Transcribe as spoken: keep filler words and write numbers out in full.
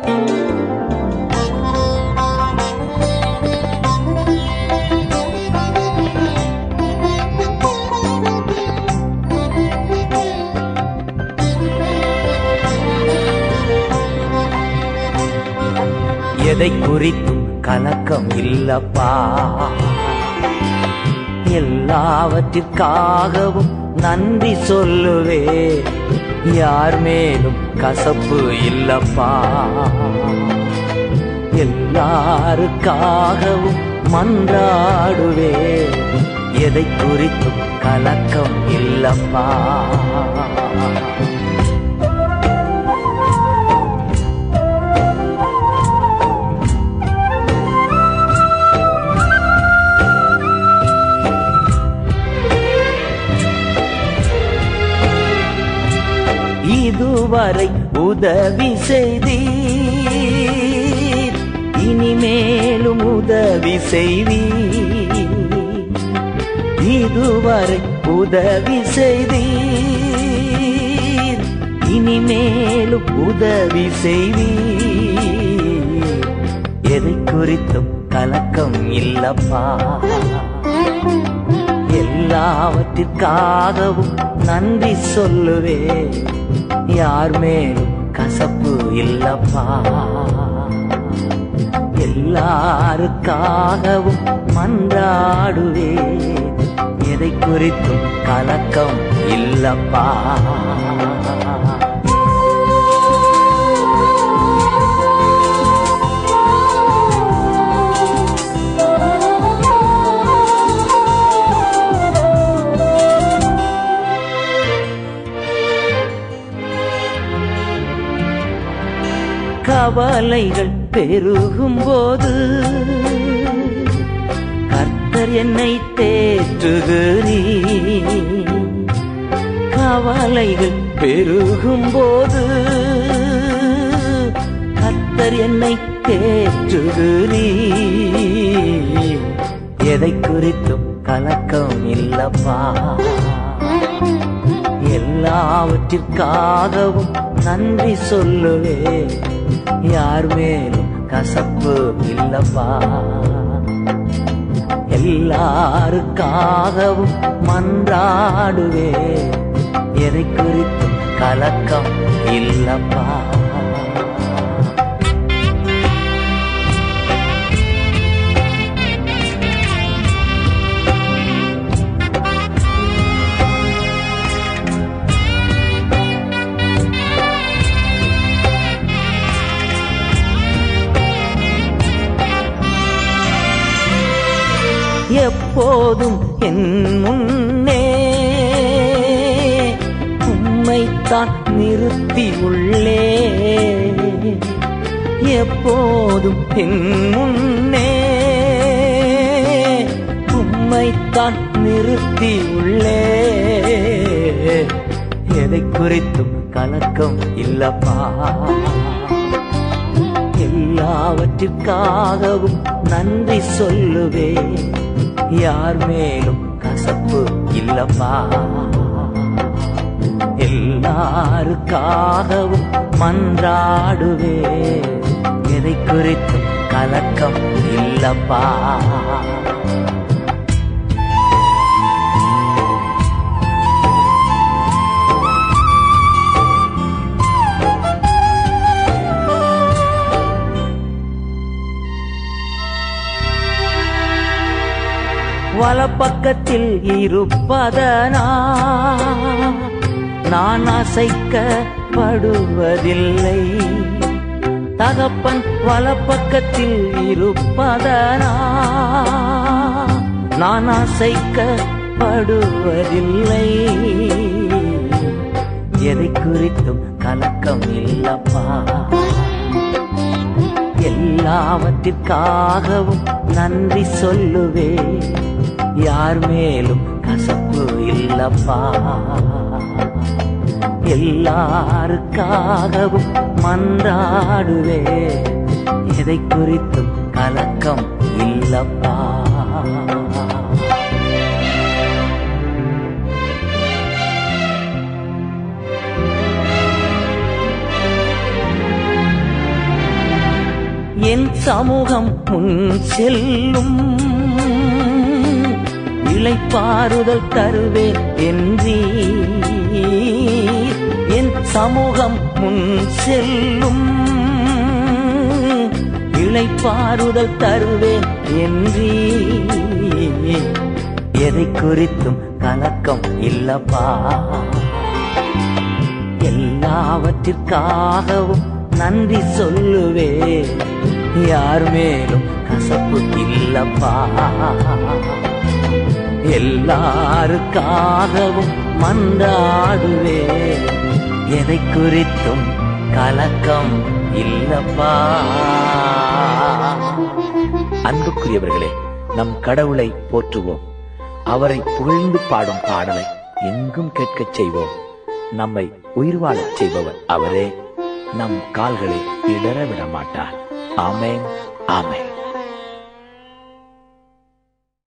எதை குறித்தும் கலக்கம் இல்லப்பா, எல்லாவற்றிற்காகவும் நன்றி சொல்லுவே, யார் மேலும் கசப்பு இல்லப்பா, எல்லாருக்காகவும் மன்றாடுவே, எதை குறித்தும் கலக்கம் இல்லப்பா. இதுவரை உதவி செய்தீர், இனிமேலும் உதவி செய்வீர். இதுவரை உதவி செய்தீர், இனிமேலும் உதவி செய்வீர். எதை குறித்தும் கலக்கம் இல்லப்பா, எல்லாவற்றிற்காகவும் நன்றி சொல்லுவே, யார் மேலும் கசப்பு இல்லப்பா, எல்லாருக்காகவும் மன்றாடுவே, எதை குறித்தும் கலக்கம் இல்லப்பா. கவலைகள் பெருகும் போது கர்த்தர் என்னை தேற்றுகிறீர். கவலைகள் பெருகும் போது கர்த்தர் என்னை தேற்றுகிறீர். எதை குறித்தும் கலக்கம் இல்லப்பா, எல்லாவற்றிற்காகவும் நன்றி சொல்லுவே, யார் மேலும் கசப்பு இல்லப்பா, எல்லாருக்காகவும் மன்றாடுவே, எதை குறித்தும் கலக்கம் இல்லப்பா. எப்போதும் என் முன்னே உம்மைத்தான் நிறுத்தி உள்ளே, எப்போதும் என் முன்னே உம்மைத்தான் நிறுத்தி உள்ளே, எதை குறித்தும் கலக்கம் இல்லப்பா, எல்லாவற்றிற்காகவும் நன்றி சொல்லுவே, யார் மேலும் கசப்பு இல்லப்பா, எல்லாருக்காகவும் மன்றாடுவே, எதை குறித்தும் கலக்கம் இல்லப்பா. வலப்பக்கத்தில் இருப்பதனா நான் அசைக்கப்படுவதில்லை, தகப்பன் வலப்பக்கத்தில் இருப்பதனா நான் அசைக்கப்படுவதில்லை, எதை குறித்தும் கலக்கம் இல்லப்பா, எல்லாவற்றிற்காகவும் நன்றி சொல்லுவே, யார் மேலும் கசப்பு இல்லப்பா, எல்லாருக்காகவும் மன்றாடுவே, எதை குறித்தும் கலக்கம் இல்லப்பா. என் சமூகம் முன் செல்லும், இளைப்பாறுதல் தருவேன் என்றீர். என் சமூகம் முன் செல்லும், இளைப்பாறுதல் தருவேன் என்றீர். எதை குறித்தும் கலக்கம் இல்லப்பா, எல்லாவற்றிற்காகவும் நன்றி சொல்லுவே. யார் மேலும் கசப்பு இல்லப்பா, எல்லாருக்காகவும் மன்றாடுவே. எதை குறித்தும் கலக்கம் இல்லப்பா. அன்புக்குரியவர்களே, நம் கடவுளை போற்றுவோம். அவரை புகழ்ந்து பாடும் பாடலை எங்கும் கேட்கச் செய்வோம். நம்மை உயிர் வாழச் செய்பவர் அவரே. நம் கால்களை இடற விட மாட்டார். ஆமென், ஆமென்.